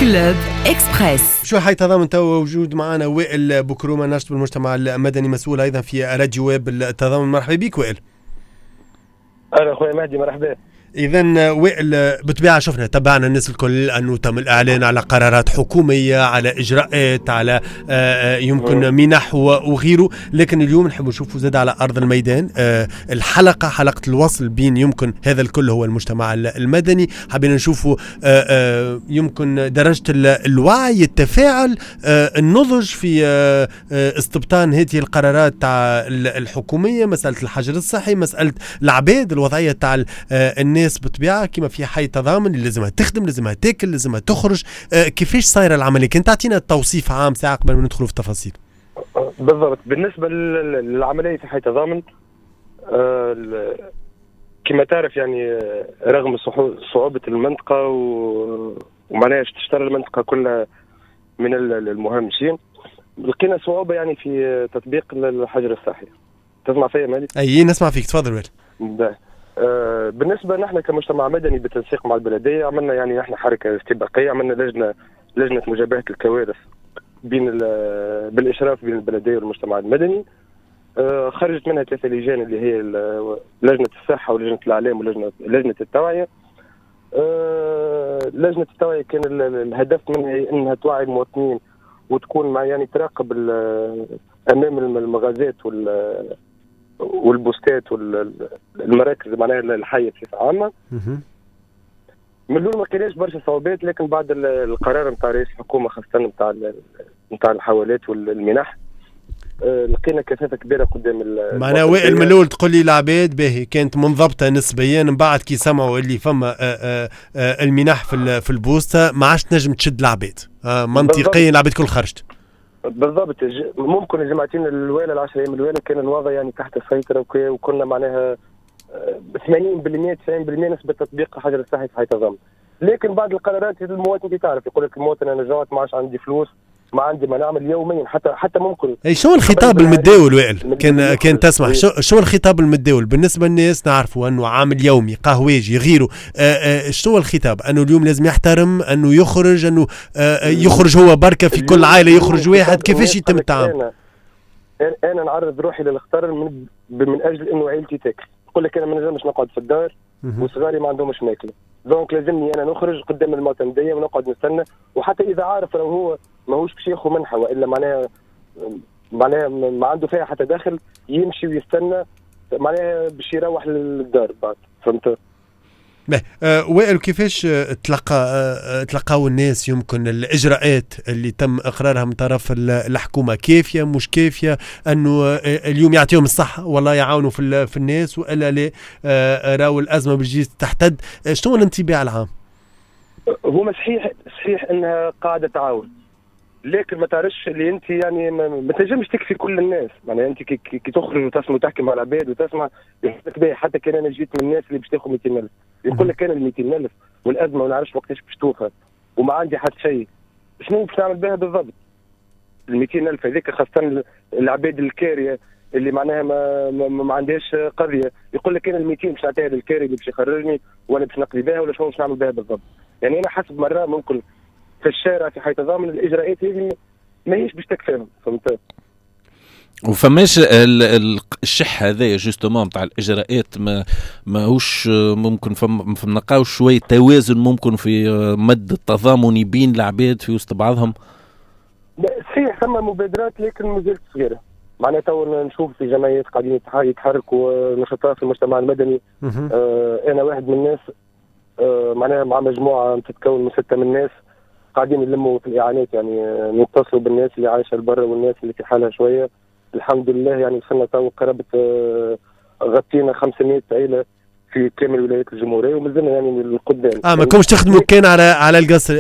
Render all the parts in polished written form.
كلوب إكسبريس. شو حي تضامن تو وجود معنا وائل بكرومة ناشط بالمجتمع المدني مسؤول أيضا في راديو ويب التضامن. مرحبا بك وائل. أهلا أخوي مهدي مرحبا. إذن وائل بالطبيعة شفنا تبعنا الناس الكل أنه تم الإعلان على قرارات حكومية على إجراءات على يمكن منح وغيره، لكن اليوم نحب نشوفه زاد على أرض الميدان حلقة الوصل بين يمكن هذا الكل هو المجتمع المدني. حابين نشوفه يمكن درجة الوعي التفاعل النضج في استبطان هذه القرارات الحكومية، مسألة الحجر الصحي، مسألة العباد، الوضعية تاع الناس بطبيعة كما في حي تضامن اللي لازمها تخدم، لازمها تاكل، لازمها تخرج. كيفاش صايرة العملية؟ كنت تعطينا توصيف عام ساعة قبل ما ندخلوا في التفاصيل. بالضبط. بالنسبة للعملية في حي تضامن كما تعرف يعني رغم صعوبة المنطقة ومعناها تشتري المنطقة كلها من المهمشين، لقينا صعوبة يعني في تطبيق الحجر الصحي. تسمع فيا مالي؟ أي نسمع فيك، تفضل وائل. بالنسبة نحن كمجتمع مدني بالتنسيق مع البلدية عملنا يعني نحن حركة استباقية، عملنا لجنة مجابهة الكوارث بالإشراف بين البلدية والمجتمع المدني. خرجت منها 3 لجان اللي هي لجنة الصحة ولجنة الإعلام ولجنة التوعية. لجنة التوعية كان الهدف منها أنها توعي المواطنين وتكون مع يعني تراقب أمام المغازات والبوستات والمراكز معناها الحية بصفة عامة. من الأول ما كانش برشا صعوبات، لكن بعد القرار نتاع رئيس الحكومة خاصة نتاع الحوالات والمنح لقينا كثافة كبيرة قدام معناها وائل من الأول تقول لي العباد باهي كانت منضبطة نسبيا، من بعد كي سمعوا اللي فما المنح في البوستة ما عادش تنجم تشد العباد منطقيا، العباد كل خرجت. بالضبط. ممكن الجماعتين الأولى 10 أيام الأولى كان الوضع يعني تحت السيطرة وكنا معناها 80% 90% نسبة تطبيق حجر الصحي في حي تضامن. لكن بعد القرارات المواطن تعرف يقول لك المواطن أنا جوعت ما عادش عندي فلوس، ما عندي ما نعمل يوميا حتى ممكن. اي شو الخطاب المتداول وائل؟ كان تسمح شو الخطاب المتداول بالنسبه للناس؟ نعرفوا انه عامل يومي قهواجي غيره، شو الخطاب؟ انه اليوم لازم يحترم، انه يخرج، انه يخرج هو بركه في كل عائله يخرج واحد. كيفاش يتم التعامل؟ انا نعرض روحي للخطر من اجل انه عائلتي تاكل. يقول لك انا ما نجمش نقعد في الدار وصغاري ما عندهمش ماكله، دونك لازمني انا نخرج قدام المعتمديه ونقعد نستنى، وحتى اذا عارف لو هو ماهوش باش ياخذ منحه والا معناها ما عنده فيها حتى داخل يمشي ويستنى معناها باش يروح للدار بعد. فهمت؟ وائل كيفاش تلقاو الناس يمكن الإجراءات اللي تم إقرارها من طرف الحكومة؟ كافية مش كافية أنه اليوم يعطيهم الصحة والله يعاونوا في الناس، وإلا لا راو الأزمة بتجي تحتد؟ شنو الانطباع العام؟ هو صحيح أنها قاعدة تعاون، لكن ما تعرفش اللي انت يعني ما تنجمش تكفي كل الناس. يعني انت كي تخرج وتسمع وتحكي مع العباد وتسمع حتى كان انا جيت من الناس اللي باش تاخذ 200,000 يقول لك انا ال 200,000 والازمه ما نعرفش وقتاش باش توفى وما عندي حتى شيء، شنو باش نعمل بها بالضبط؟ ال 200,000 هذيك خاصه العباد الكاريه اللي معناها ما عندهاش قضيه، يقول لك انا ال 200 باش نعطيها للكاري اللي باش يخرجني ولا باش نقضي بها ولا شنو باش نعمل بها بالضبط. يعني انا حسب مره ممكن في الشارع في حي تضامن الاجراءات هذه ما هيش باش تكفيهم. فهمت؟ وفماش الشح هذايا جوستومون تاع الاجراءات ماهوش ممكن نلقاو شويه توازن ممكن في مد التضامن بين العباد في وسط بعضهم؟ صحيح ثم مبادرات لكن مازالت صغيره. معناتها تو نشوف في جمعيات قاعدين يتحركوا نشطاء في المجتمع المدني. انا واحد من الناس معناها مع مجموعه تتكون من 6 من الناس قاعدين نلموا في الاعانات، يعني نتصلوا بالناس اللي عايشه برا والناس اللي في حالها شويه. الحمد لله يعني وصلنا تو قرابه غطينا 500 عائله في كامل ولايات الجمهوريه ومازلنا يعني من قدام. ما كومش تخدموا كان على القصر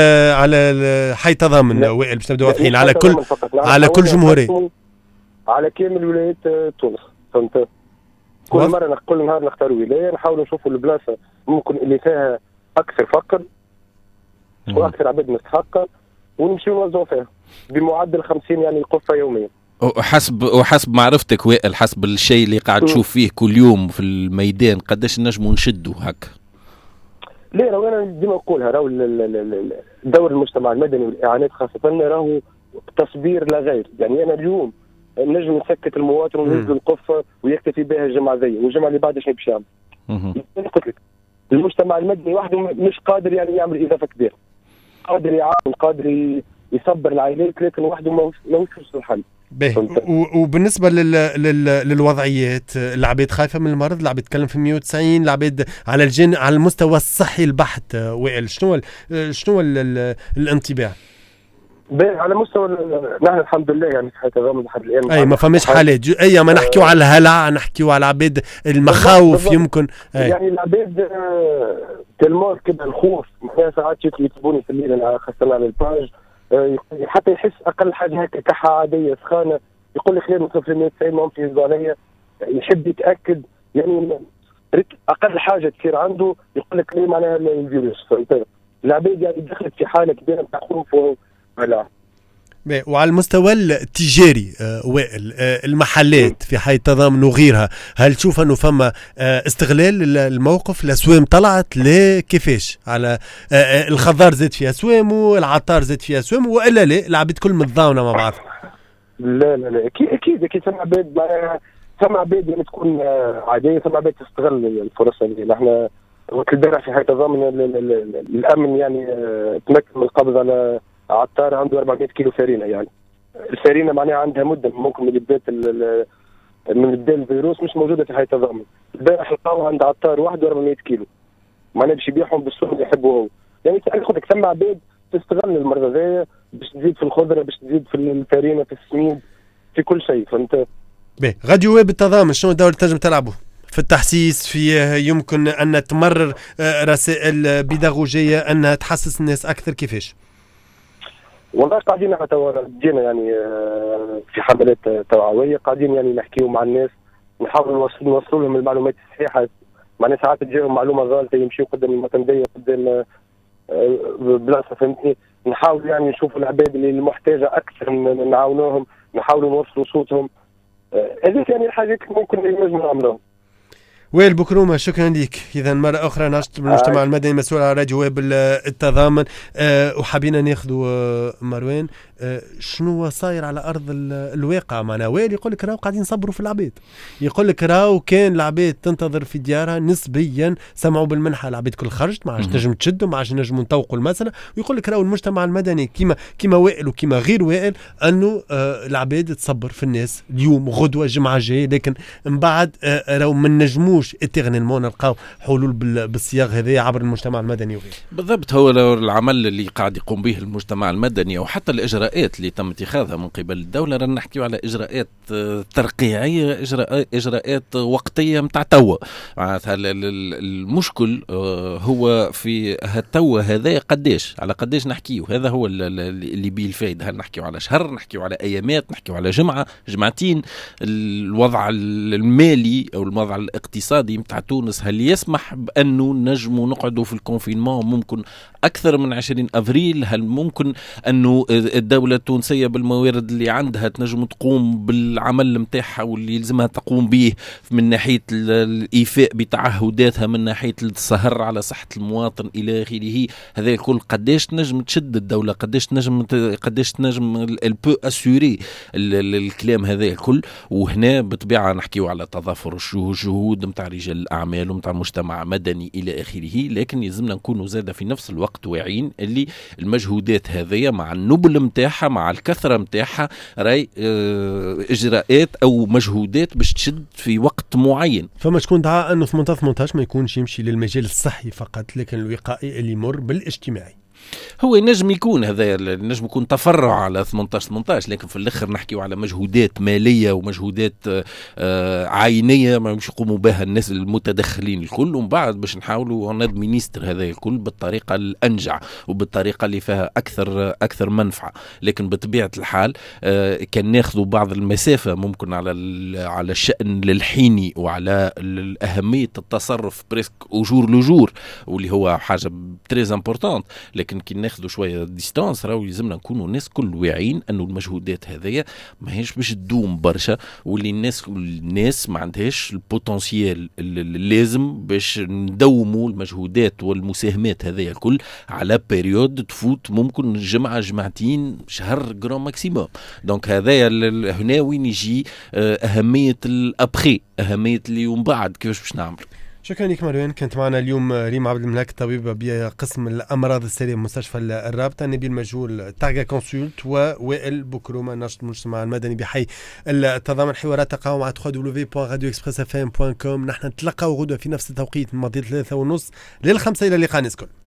على حي تضامن وائل باش نبداو واضحين على كل جمهوريه، على كامل ولايات تونس. فهمت؟ كل مره كل نهار نختار ولايه نحاولوا نشوفوا البلاصه ممكن اللي فيها اكثر فقر واكثر عباد مستحقه ونمشيو نوزعوا فيها بمعدل 50 يعني قفه يوميا. وحسب معرفتك وائل، حسب الشيء اللي قاعد تشوف فيه كل يوم في الميدان، قداش نجموا نشدوا هكا؟ ليه راهو انا ديما نقولها، راهو دور المجتمع المدني والاعانات خاصه راهو تصبير لا غير. يعني انا اليوم نجم نسكت المواطن وننزل القفه ويكتفي بها الجمعه ذي، والجمعه اللي بعدها شنو باش يعمل؟ قلت لك المجتمع المدني وحده مش قادر يعني يعمل اضافه كبيره، قادر يعاون، قادر يصبر العائلات، لكن وحده ما وصلش للحل. وبالنسبه للوضعيات، العباد خايفه من المرض، العباد تتكلم في 190، العباد على المستوى الصحي البحت. وائل شنو الانطباع؟ على مستوى نحن الحمد لله يعني في حياة الرمل لحد الان اي ما فماش حالات ما نحكيو على الهلع، نحكيو على العباد المخاوف يمكن يعني العباد تلمور كده الخوف. ساعات يكتبوني في الليل خاصة على الباج حتى يحس اقل حاجه هكا كحه عاديه سخانه يقول لي خير نوصل في 190 ما في عليا، يحب يتاكد يعني اقل حاجه تصير عنده يقول لك ليه معناها الفيروس. فهمت؟ العباد يعني دخلت في حاله كبيره نتاع خوف ولا. وعلى المستوى التجاري وائل، المحلات في حي التضامن وغيرها، هل تشوف انه فما استغلال الموقف؟ الاسوام طلعت كيفاش على الخضار زاد فيها اسوامه، العطار زاد فيها اسوامه، والا لا العباد كل متضاونة مع بعض؟ لا اكيد ثم عباد يعني تكون عاديه، ثم عباد تستغل الفرصه اللي نحن وقت البارح في حي التضامن الامن يعني تمكن من القبض على عطار عنده 400 كيلو فارينه. يعني الفارينه معناها عندها مده ممكن من بدا الفيروس مش موجوده في حي التضامن. البارح لقاوها عند عطار واحد 400 كيلو معناها باش يبيعهم بالسوق اللي يحبه هو. يعني تاخذك ثم عباد تستغل المرضى ذي باش تزيد في الخضره، باش تزيد في الفارينه، في السميد، في كل شيء. فهمت؟ غادي واب التضامن شنو الدور اللي تنجم تلعبه في التحسيس؟ فيه يمكن ان تمرر رسائل بيداغوجيه انها تحسس الناس اكثر؟ كيفاش؟ والله قاعدين جينا يعني في حملات توعويه، قاعدين يعني نحكيو مع الناس، نحاول نوصلوا لهم المعلومات الصحيحه. معناها ساعات تجيهم معلومه غلطه يمشيوا قدام المتنديه قدام بلاصه. فهمتني؟ نحاول يعني نشوفوا العباد اللي المحتاجه اكثر نعاونوهم، نحاولوا نوصلوا صوتهم. هذيك يعني الحاجات ممكن نجم نعملوها. وائل بكرومه شكرا لك. اذا مره اخرى ناشط بالمجتمع المدني مسؤول على راديو واب التضامن، وحابين ناخذوا مروان شنو صاير على ارض الواقع معنا. وائل يقول لك راهو قاعدين نصبروا في العباد، يقول لك راهو كان العباد تنتظر في ديارها نسبيا سمعوا بالمنحه، العباد كل خرجت ما عادش نجم تشدوا، ما عادش نجموا نطوقوا المساله، ويقول لك راهو المجتمع المدني كيما وائل وكيما غير وائل انه العباد تصبر في الناس اليوم غدوه جمعه جاي، لكن من بعد راهو ما نجموش اتغنينمون نلقاو حلول بالصياغ هذه عبر المجتمع المدني وغيره. بالضبط، هو العمل اللي قاعد يقوم به المجتمع المدني وحتى الاجراءات اللي تم اتخاذها من قبل الدوله. رانا نحكيو على اجراءات ترقيعيه، اجراءات وقتيه متاع توا. معناتها المشكل هو في هالتوا هذا قداش نحكيو. هذا هو اللي بيه الفائده. هل نحكيو على شهر، نحكيو على ايامات، نحكيو على جمعه جمعتين؟ الوضع المالي او الوضع الاقتصادي متاع تونس هل يسمح بانه نجموا نقعدوا في الكونفينمون ممكن اكثر من 20 افريل؟ هل ممكن انه الدوله التونسيه بالموارد اللي عندها تنجم تقوم بالعمل متاعها واللي يلزمها تقوم به من ناحيه الايفاء بتعهداتها، من ناحيه السهر على صحه المواطن الى اخره؟ هذا الكل قداش تنجم تشد الدوله، قداش تنجم البو اسوري الكلام هذا الكل؟ وهنا بطبيعه نحكيو على تضافر الجهود متاع رجال الاعمال ومتاع مجتمع مدني الى اخره، لكن يلزمنا نكونوا زاده في نفس الوقت واعيين اللي المجهودات هذه مع النبل متاعها مع الكثره متاعها راي اجراءات او مجهودات باش تشد في وقت معين. فما شكون دعا انه 18 ما يكونش يمشي للمجال الصحي فقط، لكن الوقائي اللي يمر بالاجتماعي. هو نجم يكون هذا نجم يكون تفرع على 18، لكن في الاخر نحكيو على مجهودات ماليه ومجهودات عينيه ما مش يقوموا بها الناس المتدخلين الكل، ومن بعد باش نحاولوا ندمينيستر هذا الكل بالطريقه الانجع وبالطريقه اللي فيها اكثر منفعه. لكن بطبيعه الحال كان ناخذوا بعض المسافه ممكن على الشأن للحيني وعلى اهميه التصرف بريسك اجور لجور، واللي هو حاجه تريز امبورطونت. لكن لكن كي ناخذوا شويه ديستانس راهو يلزمنا نكونوا الناس كل واعيين انه المجهودات هذيا ماهيش باش تدوم برشا، واللي الناس ما عندهاش البوتنسيال اللازم باش ندوموا المجهودات والمساهمات هذيا الكل على بيريود تفوت ممكن جمعه جمعتين شهر جرام ماكسيموم. دونك هذايا هنا وين يجي اهميه الابخي، اهميه اللي ومن بعد كيفاش باش نعمل. شكرا لك مروان. كانت معنا اليوم ريم عبد الملاك طبيبة بقسم الأمراض السرية بمستشفى الرابطة، نبيل مجهول تاغا كونسولت، ووائل بكرومة ناشط المجتمع المدني بحي التضامن. حوارات تقع مع www.radioexpressfm.com. نحن نتلقى غدوة في نفس التوقيت من ماضي 3:30 لل5 إلى اللقاء. نسكن.